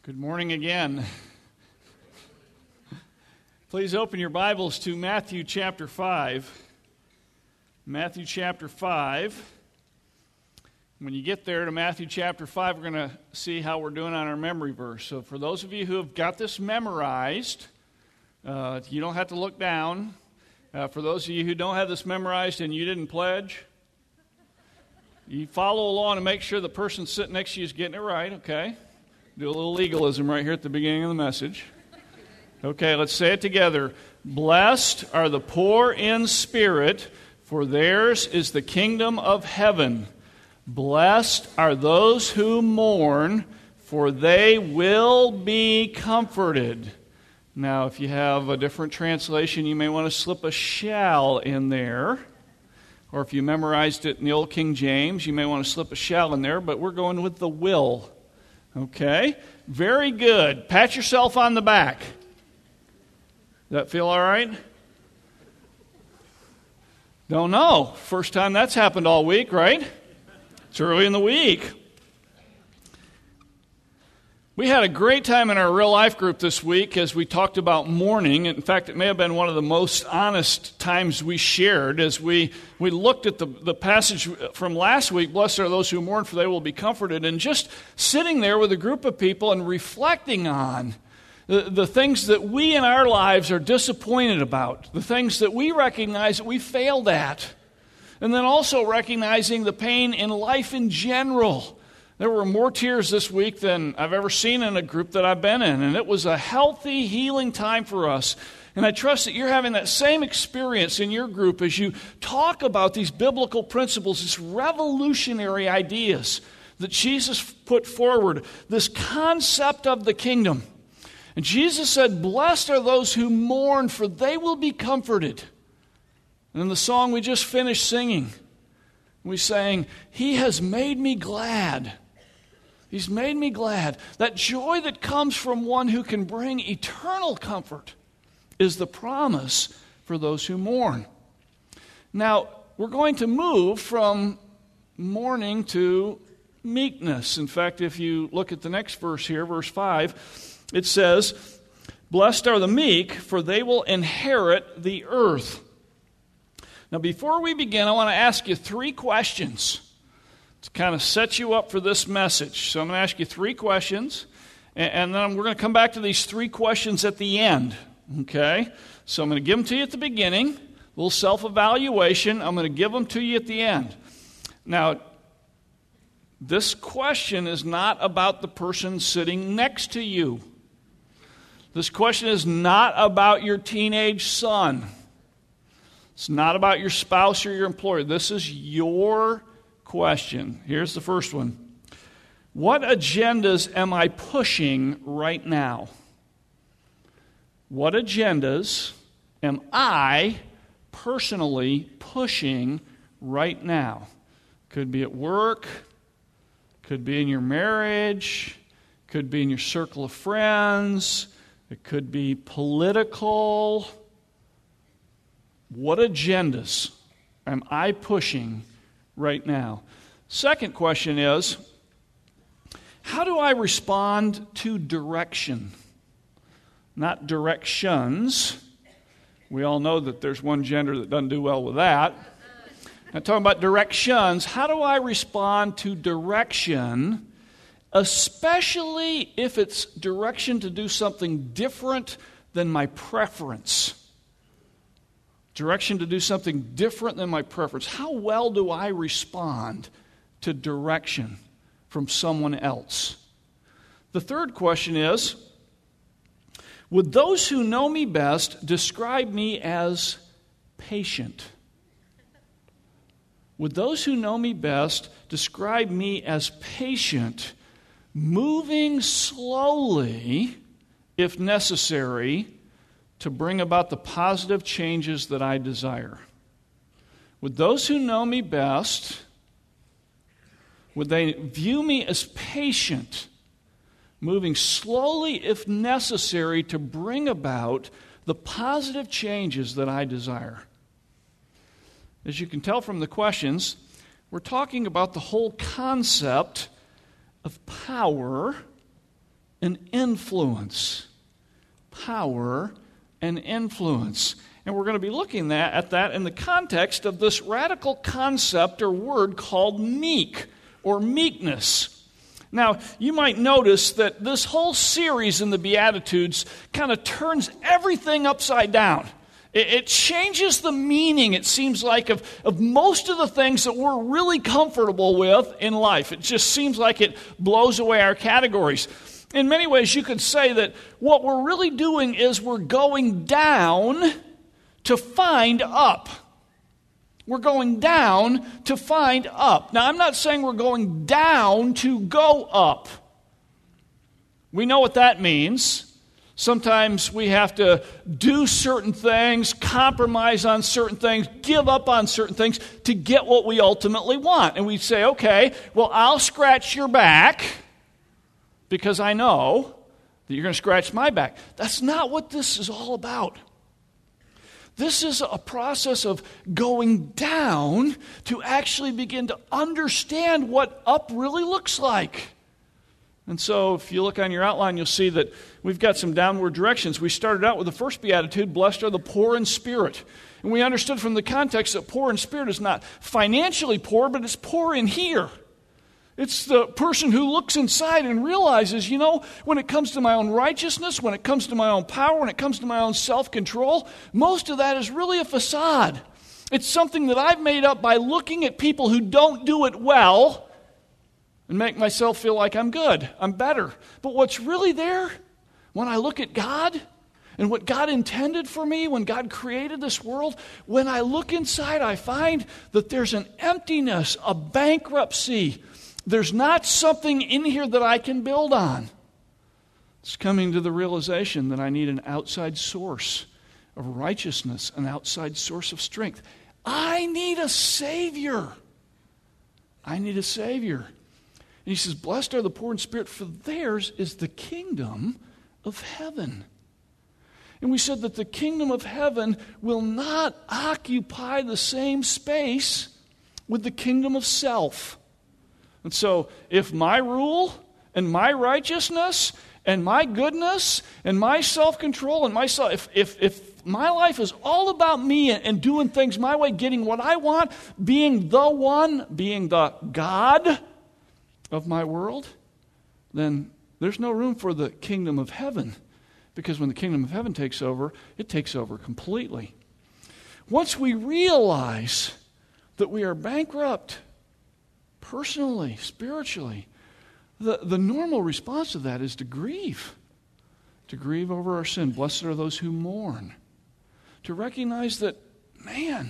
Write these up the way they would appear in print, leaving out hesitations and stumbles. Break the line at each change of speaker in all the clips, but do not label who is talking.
Good morning again. Please open your Bibles to Matthew chapter 5. Matthew chapter 5. When you get there to Matthew chapter 5, we're going to see how we're doing on our memory verse. So for those of you who have got this memorized, you don't have to look down. For those of you who don't have this memorized and you didn't pledge, you follow along and make sure the person sitting next to you is getting it right, okay? Do a little legalism right here at the beginning of the message. Okay, let's say it together. Blessed are the poor in spirit, for theirs is the kingdom of heaven. Blessed are those who mourn, for they will be comforted. Now, if you have a different translation, you may want to slip a shall in there. Or if you memorized it in the Old King James, you may want to slip a shall in there, but we're going with the will. Okay, very good. Pat yourself on the back. Does that feel all right? Don't know. First time that's happened all week, right? It's early in the week. We had a great time in our real life group this week as we talked about mourning. In fact, it may have been one of the most honest times we shared as we looked at the passage from last week, blessed are those who mourn for they will be comforted, and just sitting there with a group of people and reflecting on the things that we in our lives are disappointed about, the things that we recognize that we failed at, and then also recognizing the pain in life in general. There were more tears this week than I've ever seen in a group that I've been in, and it was a healthy, healing time for us. And I trust that you're having that same experience in your group as you talk about these biblical principles, these revolutionary ideas that Jesus put forward, this concept of the kingdom. And Jesus said, blessed are those who mourn, for they will be comforted. And in the song we just finished singing, we sang, He has made me glad. He's made me glad. That joy that comes from one who can bring eternal comfort is the promise for those who mourn. Now, we're going to move from mourning to meekness. In fact, if you look at the next verse here, verse 5, it says, blessed are the meek, for they will inherit the earth. Now, before we begin, I want to ask you three questions to kind of set you up for this message. So I'm going to ask you three questions, and then we're going to come back to these three questions at the end, okay? So I'm going to give them to you at the beginning, a little self-evaluation. I'm going to give them to you at the end. Now, this question is not about the person sitting next to you. This question is not about your teenage son. It's not about your spouse or your employer. This is your question. Here's the first one. What agendas am I pushing right now? What agendas am I personally pushing right now? Could be at work, could be in your marriage, could be in your circle of friends, it could be political. What agendas am I pushing right now? Second question is, how do I respond to direction? Not directions. We all know that there's one gender that doesn't do well with that. I'm talking about directions. How do I respond to direction, especially if it's direction to do something different than my preference? Direction to do something different than my preference. How well do I respond to direction from someone else? The third question is, would those who know me best describe me as patient? Would those who know me best describe me as patient, moving slowly, if necessary, to bring about the positive changes that I desire? Would those who know me best, would they view me as patient, moving slowly if necessary to bring about the positive changes that I desire? As you can tell from the questions, we're talking about the whole concept of power and influence. Power and influence. And we're going to be looking at that in the context of this radical concept or word called meek or meekness. Now, you might notice that this whole series in the Beatitudes kind of turns everything upside down. It changes the meaning, it seems like, of most of the things that we're really comfortable with in life. It just seems like it blows away our categories. In many ways, you could say that what we're really doing is we're going down to find up. We're going down to find up. Now, I'm not saying we're going down to go up. We know what that means. Sometimes we have to do certain things, compromise on certain things, give up on certain things to get what we ultimately want. And we say, okay, well, I'll scratch your back because I know that you're going to scratch my back. That's not what this is all about. This is a process of going down to actually begin to understand what up really looks like. And so if you look on your outline, you'll see that we've got some downward directions. We started out with the first beatitude, blessed are the poor in spirit. And we understood from the context that poor in spirit is not financially poor, but it's poor in here. It's the person who looks inside and realizes, when it comes to my own righteousness, when it comes to my own power, when it comes to my own self-control, most of that is really a facade. It's something that I've made up by looking at people who don't do it well and make myself feel like I'm good, I'm better. But what's really there, when I look at God and what God intended for me, when God created this world, when I look inside, I find that there's an emptiness, a bankruptcy. There's not something in here that I can build on. It's coming to the realization that I need an outside source of righteousness, an outside source of strength. I need a Savior. I need a Savior. And he says, blessed are the poor in spirit, for theirs is the kingdom of heaven. And we said that the kingdom of heaven will not occupy the same space with the kingdom of self. And so if my rule and my righteousness and my goodness and my self-control and if my life is all about me and doing things my way, getting what I want, being the one, being the God of my world, then there's no room for the kingdom of heaven. Because when the kingdom of heaven takes over, it takes over completely. Once we realize that we are bankrupt, personally, spiritually, the normal response to that is to grieve over our sin. Blessed are those who mourn. To recognize that, man,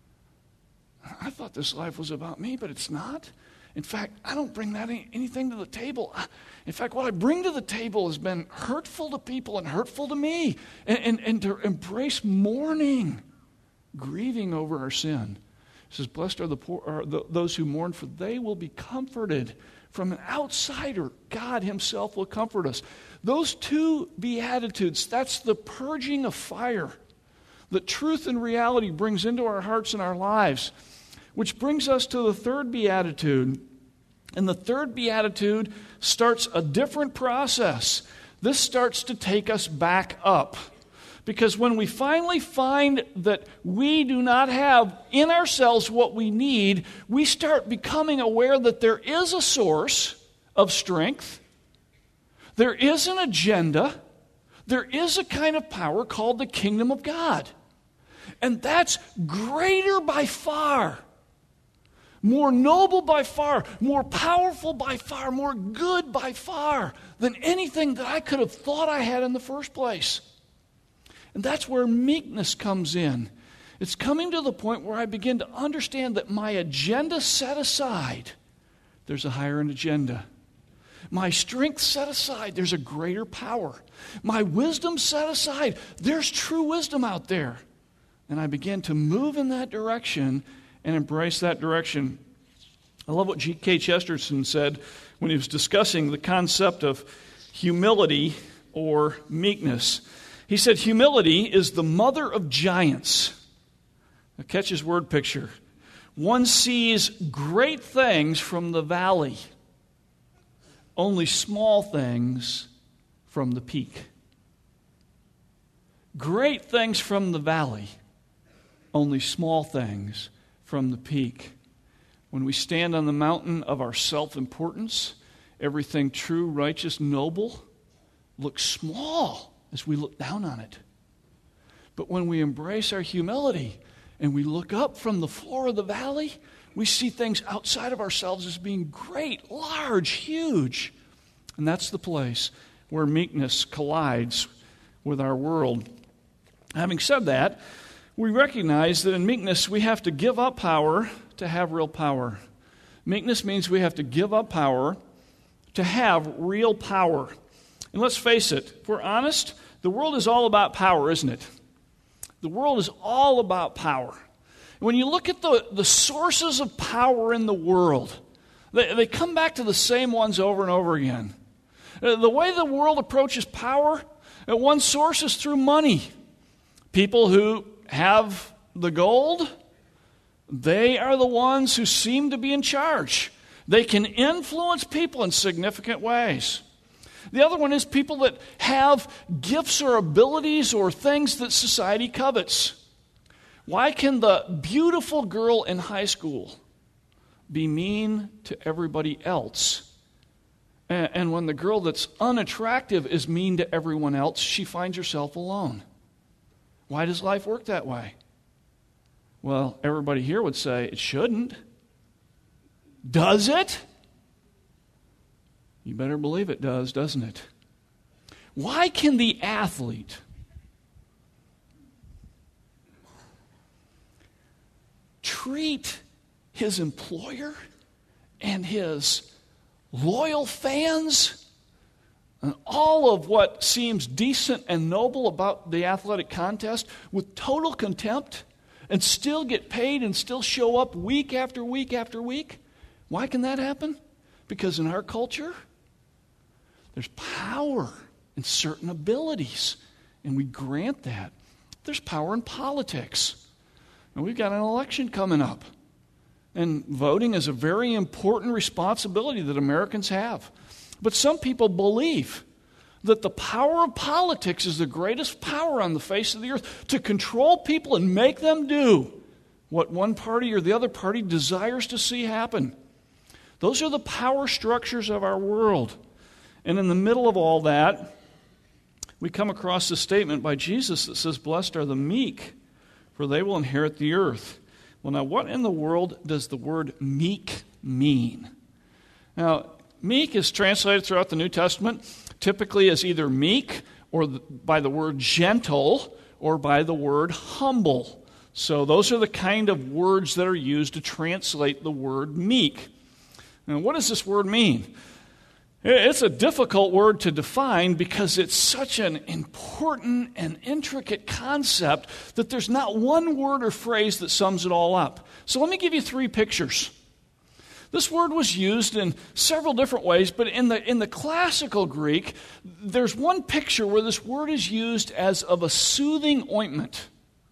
I thought this life was about me, but it's not. In fact, I don't bring anything to the table. In fact, what I bring to the table has been hurtful to people and hurtful to me. And to embrace mourning, grieving over our sin. It says, blessed are the poor, those who mourn, for they will be comforted. From an outsider, God himself will comfort us. Those two beatitudes, that's the purging of fire that truth and reality brings into our hearts and our lives. Which brings us to the third beatitude. And the third beatitude starts a different process. This starts to take us back up. Because when we finally find that we do not have in ourselves what we need, we start becoming aware that there is a source of strength. There is an agenda. There is a kind of power called the kingdom of God. And that's greater by far, more noble by far, more powerful by far, more good by far than anything that I could have thought I had in the first place. And that's where meekness comes in. It's coming to the point where I begin to understand that my agenda set aside, there's a higher agenda. My strength set aside, there's a greater power. My wisdom set aside, there's true wisdom out there. And I begin to move in that direction and embrace that direction. I love what G.K. Chesterton said when he was discussing the concept of humility or meekness. He said, humility is the mother of giants. Now catch his word picture. One sees great things from the valley, only small things from the peak. Great things from the valley, only small things from the peak. When we stand on the mountain of our self-importance, everything true, righteous, noble looks small as we look down on it. But when we embrace our humility and we look up from the floor of the valley, we see things outside of ourselves as being great, large, huge. And that's the place where meekness collides with our world. Having said that, we recognize that in meekness we have to give up power to have real power. Meekness means we have to give up power to have real power. And let's face it, if we're honest, the world is all about power, isn't it? The world is all about power. When you look at the sources of power in the world, they come back to the same ones over and over again. The way the world approaches power, one source is through money. People who have the gold, they are the ones who seem to be in charge. They can influence people in significant ways. The other one is people that have gifts or abilities or things that society covets. Why can the beautiful girl in high school be mean to everybody else? And when the girl that's unattractive is mean to everyone else, she finds herself alone. Why does life work that way? Well, everybody here would say it shouldn't. Does it? You better believe it does, doesn't it? Why can the athlete treat his employer and his loyal fans and all of what seems decent and noble about the athletic contest with total contempt and still get paid and still show up week after week after week? Why can that happen? Because in our culture, there's power in certain abilities, and we grant that. There's power in politics. And we've got an election coming up. And voting is a very important responsibility that Americans have. But some people believe that the power of politics is the greatest power on the face of the earth to control people and make them do what one party or the other party desires to see happen. Those are the power structures of our world. And in the middle of all that, we come across a statement by Jesus that says, "Blessed are the meek, for they will inherit the earth." Well, now, what in the world does the word meek mean? Now, meek is translated throughout the New Testament typically as either meek or by the word gentle or by the word humble. So those are the kind of words that are used to translate the word meek. Now, what does this word mean? It's a difficult word to define because it's such an important and intricate concept that there's not one word or phrase that sums it all up. So let me give you 3 pictures. This word was used in several different ways, but in the classical Greek, there's one picture where this word is used as of a soothing ointment.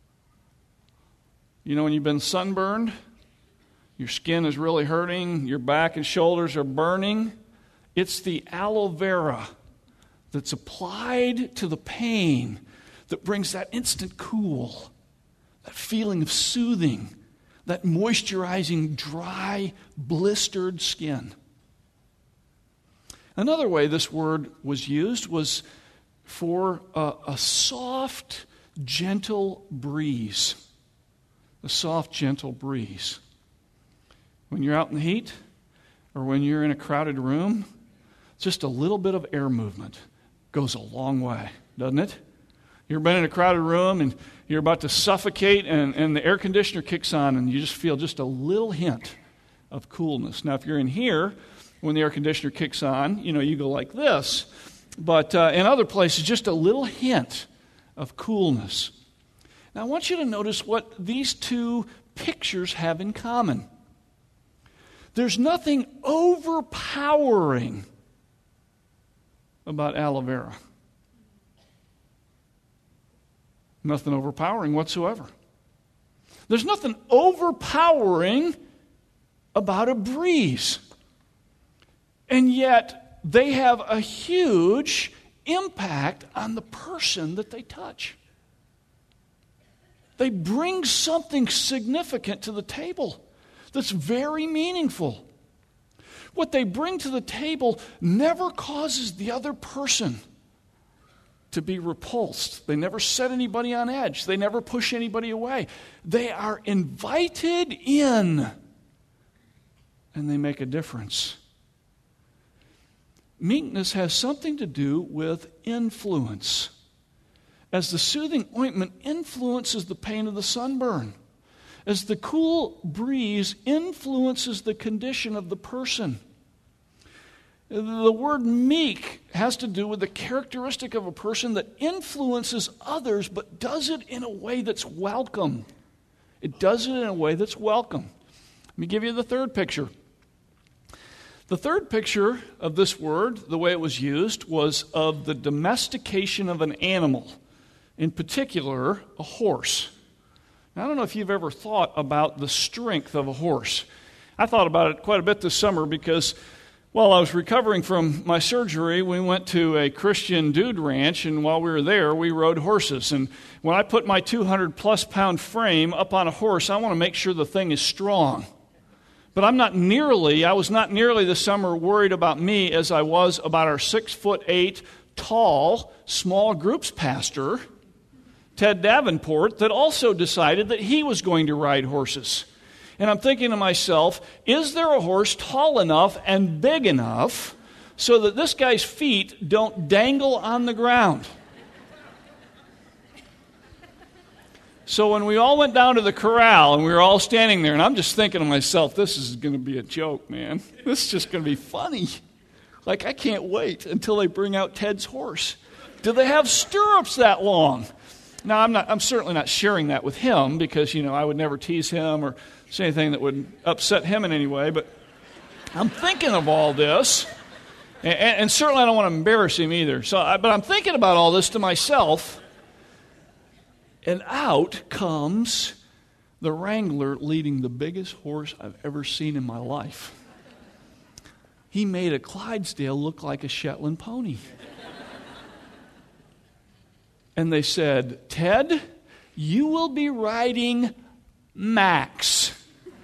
You know when you've been sunburned, your skin is really hurting, your back and shoulders are burning. It's the aloe vera that's applied to the pain that brings that instant cool, that feeling of soothing, that moisturizing, dry, blistered skin. Another way this word was used was for a soft, gentle breeze. A soft, gentle breeze. When you're out in the heat or when you're in a crowded room, just a little bit of air movement goes a long way, doesn't it? You've been in a crowded room and you're about to suffocate and the air conditioner kicks on and you just feel just a little hint of coolness. Now, if you're in here, when the air conditioner kicks on, you go like this. But in other places, just a little hint of coolness. Now, I want you to notice what these 2 pictures have in common. There's nothing overpowering about aloe vera. Nothing overpowering whatsoever. There's nothing overpowering about a breeze. And yet, they have a huge impact on the person that they touch. They bring something significant to the table that's very meaningful. What they bring to the table never causes the other person to be repulsed. They never set anybody on edge. They never push anybody away. They are invited in, and they make a difference. Meekness has something to do with influence. As the soothing ointment influences the pain of the sunburn, as the cool breeze influences the condition of the person. The word meek has to do with the characteristic of a person that influences others, but does it in a way that's welcome. It does it in a way that's welcome. Let me give you the third picture. The third picture of this word, the way it was used, was of the domestication of an animal, in particular, a horse. Now, I don't know if you've ever thought about the strength of a horse. I thought about it quite a bit this summer because while I was recovering from my surgery, we went to a Christian dude ranch, and while we were there, we rode horses. And when I put my 200-plus pound frame up on a horse, I want to make sure the thing is strong. But I was not nearly this summer worried about me as I was about our 6'8" tall, small groups pastor, Ted Davenport, that also decided that he was going to ride horses. And I'm thinking to myself, is there a horse tall enough and big enough so that this guy's feet don't dangle on the ground? So when we all went down to the corral and we were all standing there, and I'm just thinking to myself, this is going to be a joke, man. This is just going to be funny. Like, I can't wait until they bring out Ted's horse. Do they have stirrups that long? Now, I'm certainly not sharing that with him because, I would never tease him or say anything that would upset him in any way. But I'm thinking of all this, and certainly I don't want to embarrass him either. But I'm thinking about all this to myself, and out comes the wrangler leading the biggest horse I've ever seen in my life. He made a Clydesdale look like a Shetland pony. And they said, Ted, you will be riding Max.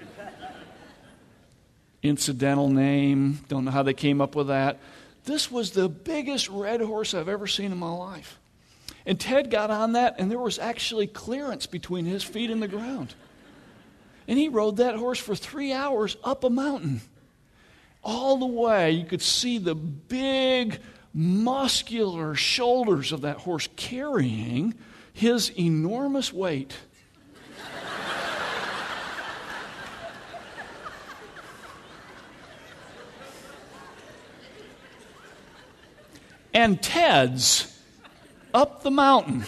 Incidental name, don't know how they came up with that. This was the biggest red horse I've ever seen in my life. And Ted got on that, and there was actually clearance between his feet and the ground. And he rode that horse for 3 hours up a mountain. All the way, you could see the big, muscular shoulders of that horse carrying his enormous weight. And Ted's up the mountain.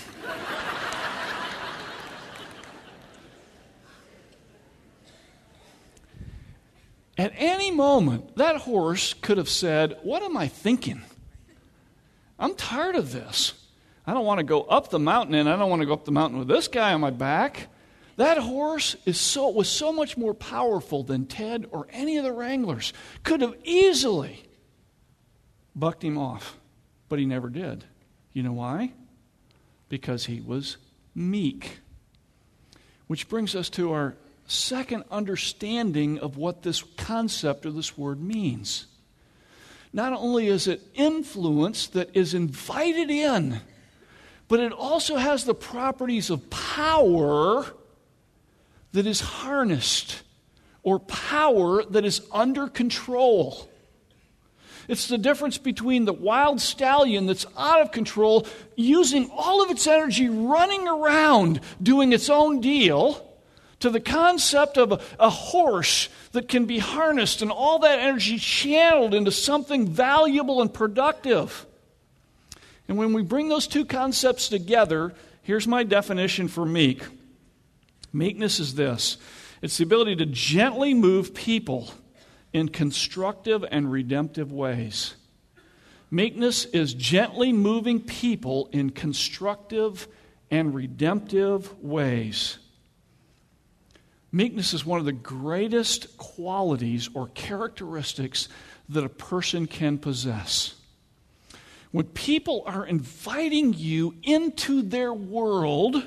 At any moment, that horse could have said, what am I thinking? I'm tired of this. I don't want to go up the mountain, and I don't want to go up the mountain with this guy on my back. That horse was so much more powerful than Ted or any of the wranglers. Could have easily bucked him off, but he never did. You know why? Because he was meek. Which brings us to our second understanding of what this concept or this word means. Not only is it influence that is invited in, but it also has the properties of power that is harnessed, or power that is under control. It's the difference between the wild stallion that's out of control, using all of its energy running around, doing its own deal, to the concept of a horse that can be harnessed and all that energy channeled into something valuable and productive. And when we bring those two concepts together, here's my definition for meek. Meekness is this. It's the ability to gently move people in constructive and redemptive ways. Meekness is gently moving people in constructive and redemptive ways. Meekness is one of the greatest qualities or characteristics that a person can possess. when people are inviting you into their world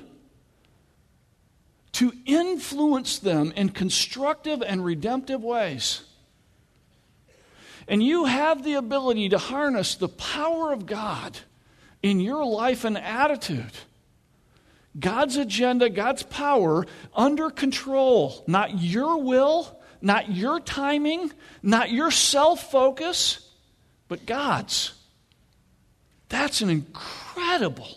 to influence them in constructive and redemptive ways, and you have the ability to harness the power of God in your life and attitude, God's agenda, God's power under control, not your will, not your timing, not your self-focus, but God's. That's an incredible,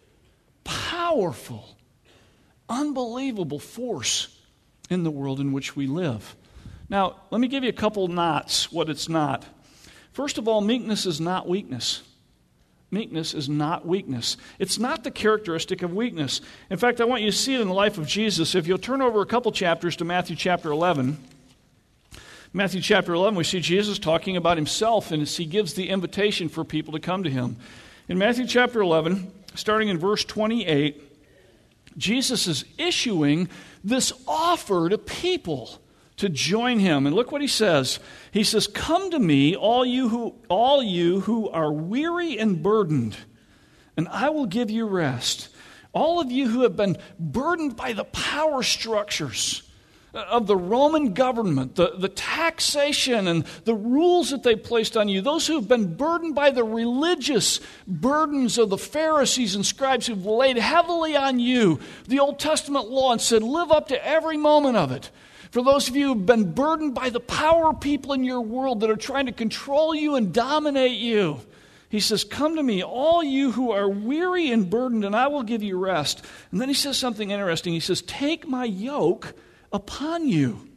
powerful, unbelievable force in the world in which we live. Now, let me give you a couple knots what it's not. First of all, meekness is not weakness. Meekness is not weakness. It's not the characteristic of weakness. In fact, I want you to see it in the life of Jesus. If you'll turn over a couple chapters to Matthew chapter 11. Matthew chapter 11, we see Jesus talking about himself, and he gives the invitation for people to come to him. In Matthew chapter 11, starting in verse 28, Jesus is issuing this offer to people to join him. And look what he says. He says, "Come to me, all you who are weary and burdened, and I will give you rest. All of you who have been burdened by the power structures of the Roman government, the taxation and the rules that they placed on you, those who have been burdened by the religious burdens of the Pharisees and scribes who've laid heavily on you the Old Testament law and said, live up to every moment of it. For those of you who've been burdened by the power people in your world that are trying to control you and dominate you, he says, come to me, all you who are weary and burdened, and I will give you rest." And then he says something interesting. He says, "Take my yoke upon you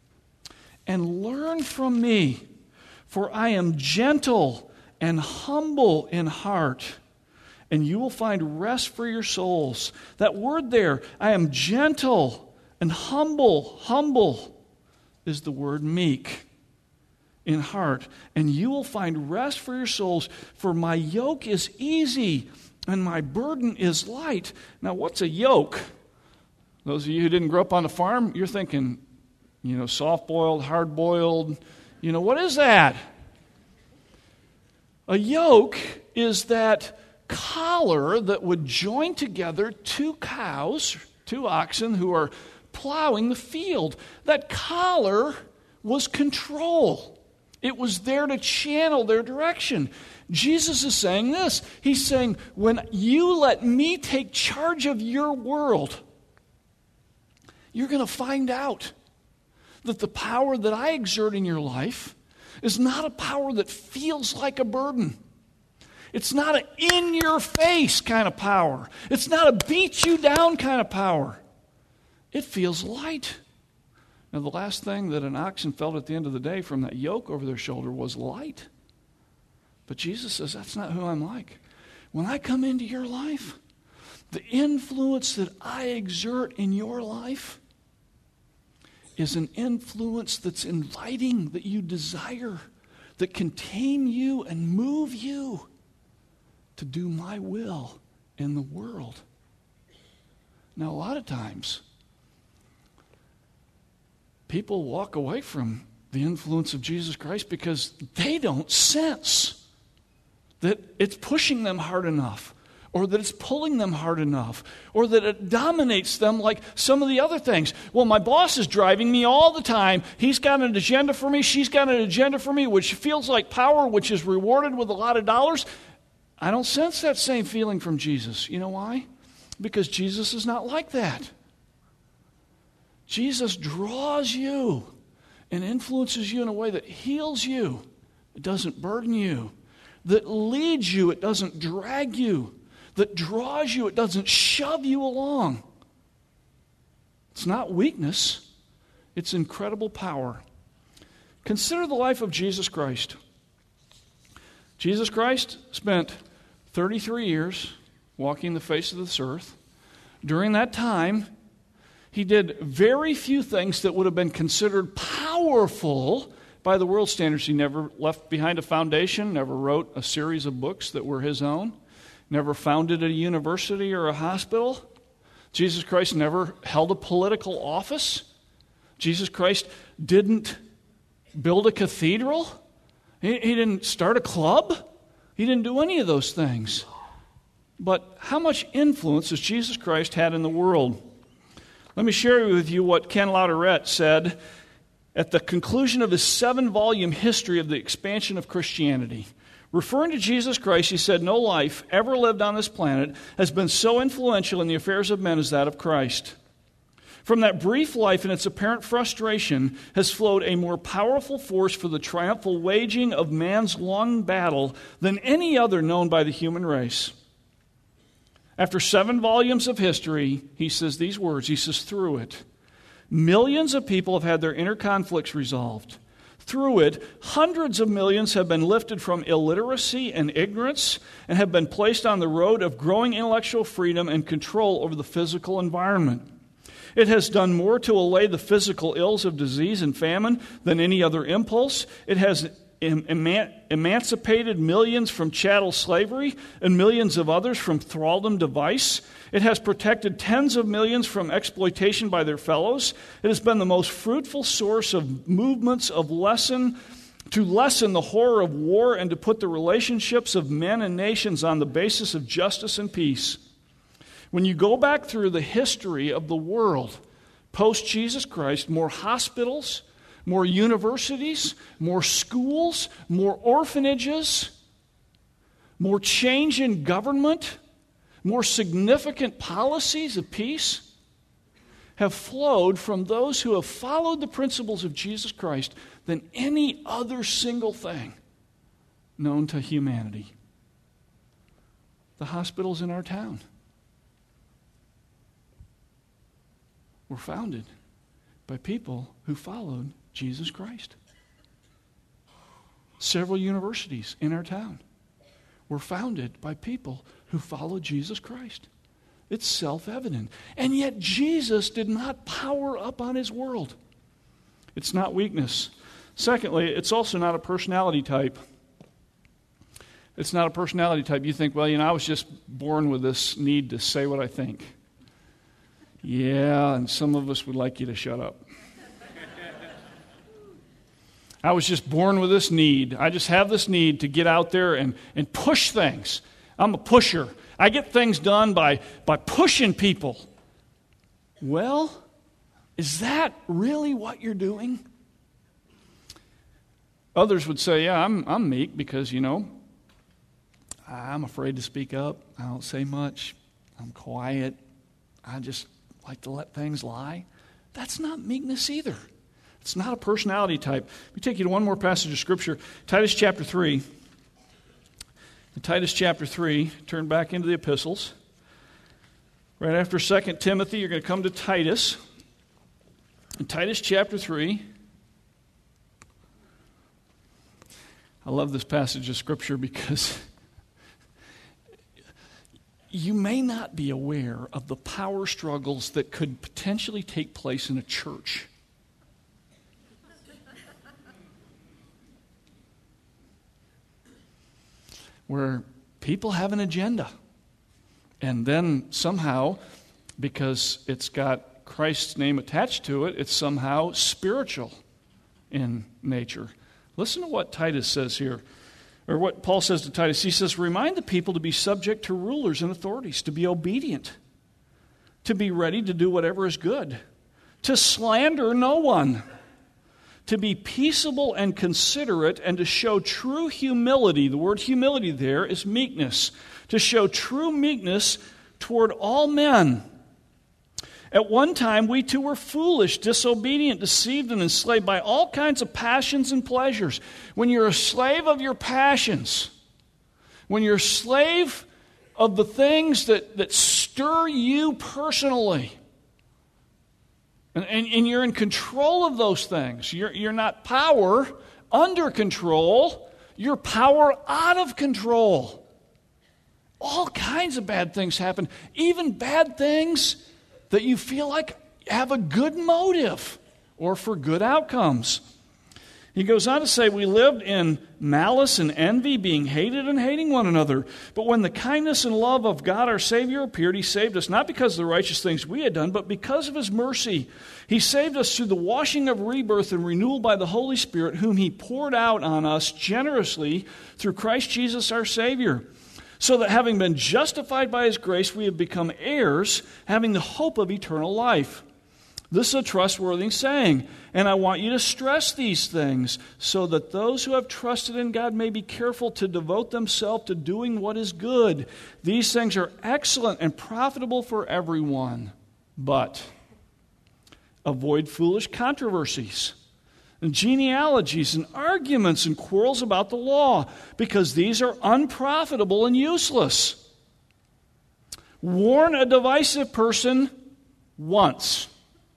and learn from me, for I am gentle and humble in heart, and you will find rest for your souls." That word there, I am gentle and humble. Humble is the word meek in heart. "And you will find rest for your souls, for my yoke is easy and my burden is light." Now, what's a yoke? Those of you who didn't grow up on a farm, you're thinking, soft-boiled, hard-boiled. What is that? A yoke is that collar that would join together two oxen who are plowing the field. That collar was control. It was there to channel their direction. Jesus is saying this. He's saying, when you let me take charge of your world, you're going to find out that the power that I exert in your life is not a power that feels like a burden. It's not an in-your-face kind of power. It's not a beat-you-down kind of power. It feels light. Now, the last thing that an oxen felt at the end of the day from that yoke over their shoulder was light. But Jesus says, that's not who I'm like. When I come into your life, the influence that I exert in your life is an influence that's inviting, that you desire, that can tame you and move you to do my will in the world. Now, a lot of times, people walk away from the influence of Jesus Christ because they don't sense that it's pushing them hard enough, or that it's pulling them hard enough, or that it dominates them like some of the other things. Well, my boss is driving me all the time. He's got an agenda for me. She's got an agenda for me, which feels like power, which is rewarded with a lot of dollars. I don't sense that same feeling from Jesus. You know why? Because Jesus is not like that. Jesus draws you and influences you in a way that heals you. It doesn't burden you. That leads you. It doesn't drag you. That draws you. It doesn't shove you along. It's not weakness. It's incredible power. Consider the life of Jesus Christ. Jesus Christ spent 33 years walking the face of this earth. During that time, he did very few things that would have been considered powerful by the world standards. He never left behind a foundation, never wrote a series of books that were his own, never founded a university or a hospital. Jesus Christ never held a political office. Jesus Christ didn't build a cathedral. He didn't start a club He didn't do any of those things. But how much influence has Jesus Christ had in the world? Let me share with you what Ken Latourette said at the conclusion of his 7-volume history of the expansion of Christianity. Referring to Jesus Christ, he said, "No life ever lived on this planet has been so influential in the affairs of men as that of Christ. From that brief life and its apparent frustration has flowed a more powerful force for the triumphal waging of man's long battle than any other known by the human race." After 7 volumes of history, he says these words. He says, "Through it, millions of people have had their inner conflicts resolved. Through it, hundreds of millions have been lifted from illiteracy and ignorance and have been placed on the road of growing intellectual freedom and control over the physical environment. It has done more to allay the physical ills of disease and famine than any other impulse. It has emancipated millions from chattel slavery and millions of others from thraldom to vice. It has protected tens of millions from exploitation by their fellows. It has been the most fruitful source of movements to lessen the horror of war and to put the relationships of men and nations on the basis of justice and peace." When you go back through the history of the world, post-Jesus Christ, more hospitals, more universities, more schools, more orphanages, more change in government, more significant policies of peace have flowed from those who have followed the principles of Jesus Christ than any other single thing known to humanity. The hospitals in our town were founded by people who followed Jesus Christ. Several universities in our town were founded by people who followed Jesus Christ. It's self-evident. And yet Jesus did not power up on his world. It's not weakness. Secondly, it's also not a personality type. It's not a personality type. You think, well, I was just born with this need to say what I think. Yeah, and some of us would like you to shut up. I was just born with this need. I just have this need to get out there and push things. I'm a pusher. I get things done by pushing people. Well, is that really what you're doing? Others would say, yeah, I'm meek because, I'm afraid to speak up. I don't say much. I'm quiet. I just like to let things lie. That's not meekness either. It's not a personality type. Let me take you to one more passage of Scripture. Titus chapter 3. In Titus chapter 3, turn back into the epistles. Right after 2 Timothy, you're going to come to Titus. In Titus chapter 3, I love this passage of Scripture because you may not be aware of the power struggles that could potentially take place in a church. Where people have an agenda. And then somehow, because it's got Christ's name attached to it, it's somehow spiritual in nature. Listen to what Titus says here, or what Paul says to Titus. He says, "Remind the people to be subject to rulers and authorities, to be obedient, to be ready to do whatever is good, to slander no one, to be peaceable and considerate, and to show true humility." The word humility there is meekness. To show true meekness toward all men. At one time, we too were foolish, disobedient, deceived, and enslaved by all kinds of passions and pleasures. When you're a slave of your passions, when you're a slave of the things that stir you personally, and you're in control of those things. You're not power under control. You're power out of control. All kinds of bad things happen. Even bad things that you feel like have a good motive or for good outcomes. He goes on to say, we lived in malice and envy, being hated and hating one another. But when the kindness and love of God our Savior appeared, He saved us not because of the righteous things we had done, but because of His mercy. He saved us through the washing of rebirth and renewal by the Holy Spirit, whom He poured out on us generously through Christ Jesus our Savior. So that having been justified by His grace, we have become heirs, having the hope of eternal life. This is a trustworthy saying, and I want you to stress these things so that those who have trusted in God may be careful to devote themselves to doing what is good. These things are excellent and profitable for everyone, but avoid foolish controversies and genealogies and arguments and quarrels about the law, because these are unprofitable and useless. Warn a divisive person once.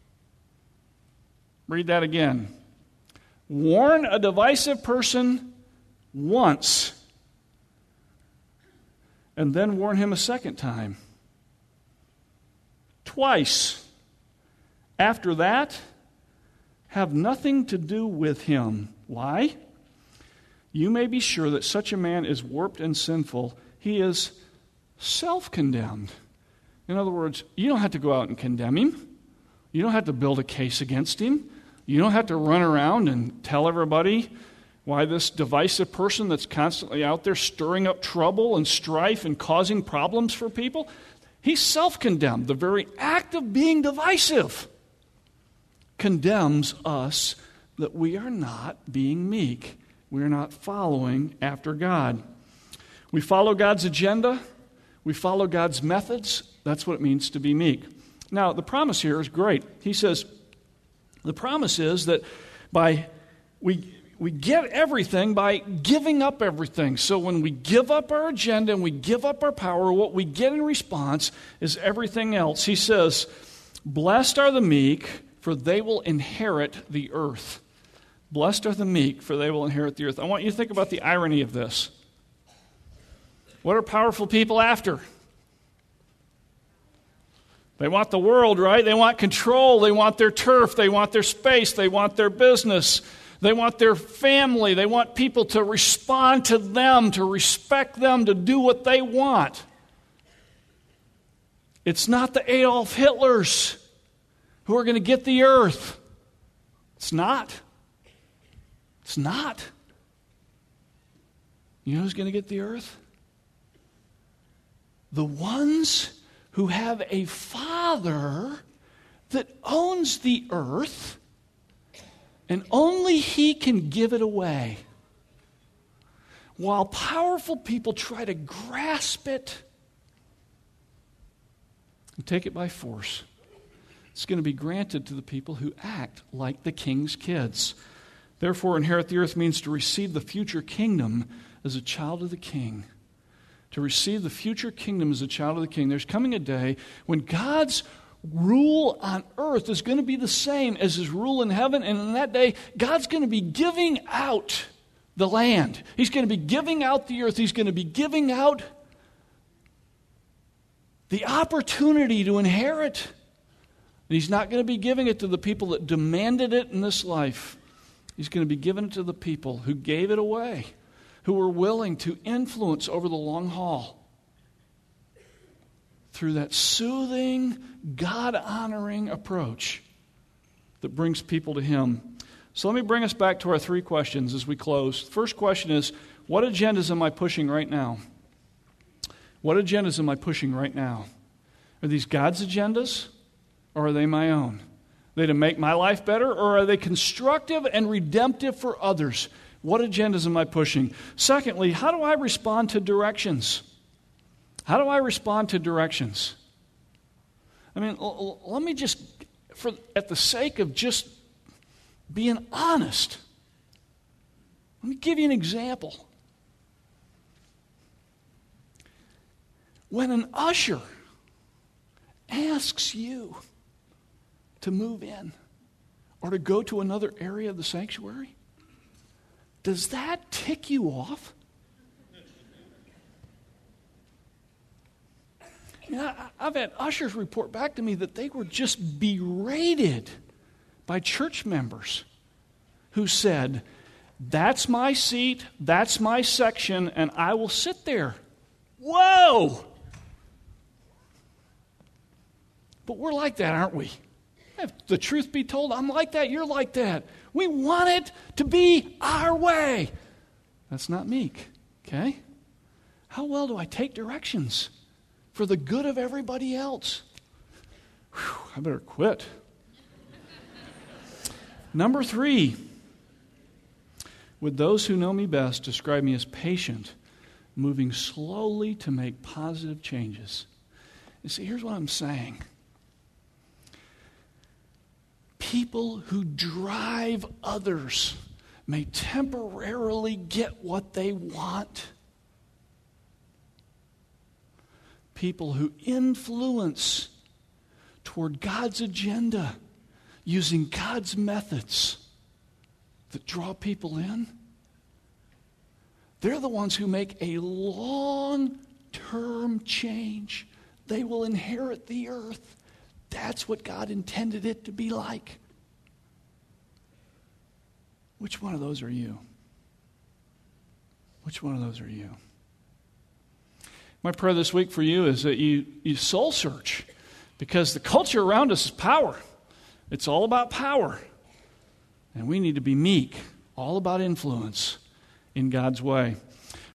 Read that again. Warn a divisive person once, and then warn him a second time. Twice. After that, have nothing to do with him. Why? You may be sure that such a man is warped and sinful. He is self-condemned. In other words, you don't have to go out and condemn him. You don't have to build a case against him. You don't have to run around and tell everybody why this divisive person that's constantly out there stirring up trouble and strife and causing problems for people, he's self-condemned. The very act of being divisive condemns us that we are not being meek. We are not following after God. We follow God's agenda. We follow God's methods. That's what it means to be meek. Now, the promise here is great. He says, the promise is that we get everything by giving up everything. So when we give up our agenda and we give up our power, what we get in response is everything else. He says, blessed are the meek, for they will inherit the earth. Blessed are the meek, for they will inherit the earth. I want you to think about the irony of this. What are powerful people after? They want the world, right? They want control. They want their turf. They want their space. They want their business. They want their family. They want people to respond to them, to respect them, to do what they want. It's not the Adolf Hitlers who are going to get the earth. It's not. It's not. You know who's going to get the earth? The ones who have a Father that owns the earth, and only He can give it away. While powerful people try to grasp it and take it by force, it's going to be granted to the people who act like the king's kids. Therefore, inherit the earth means to receive the future kingdom as a child of the king. To receive the future kingdom as a child of the king. There's coming a day when God's rule on earth is going to be the same as His rule in heaven. And in that day, God's going to be giving out the land. He's going to be giving out the earth. He's going to be giving out the opportunity to inherit. And He's not going to be giving it to the people that demanded it in this life. He's going to be giving it to the people who gave it away, who were willing to influence over the long haul through that soothing, God-honoring approach that brings people to Him. So let me bring us back to our three questions as we close. The first question is, what agendas am I pushing right now? What agendas am I pushing right now? Are these God's agendas, or are they my own? Are they to make my life better, or are they constructive and redemptive for others? What agendas am I pushing? Secondly, how do I respond to directions? How do I respond to directions? I mean, let me just, at the sake of just being honest, let me give you an example. When an usher asks you to move in or to go to another area of the sanctuary, does that tick you off? You know, I've had ushers report back to me that they were just berated by church members who said, That's my seat, that's my section, and I will sit there. Whoa! But we're like that, aren't we? If the truth be told, I'm like that, you're like that. We want it to be our way. That's not meek, okay? How well do I take directions for the good of everybody else? Whew, I better quit. Number 3, would those who know me best describe me as patient, moving slowly to make positive changes? You see, here's what I'm saying. People who drive others may temporarily get what they want. People who influence toward God's agenda using God's methods that draw people in, they're the ones who make a long-term change. They will inherit the earth. That's what God intended it to be like. Which one of those are you? Which one of those are you? My prayer this week for you is that you soul search, because the culture around us is power. It's all about power. And we need to be meek, all about influence in God's way.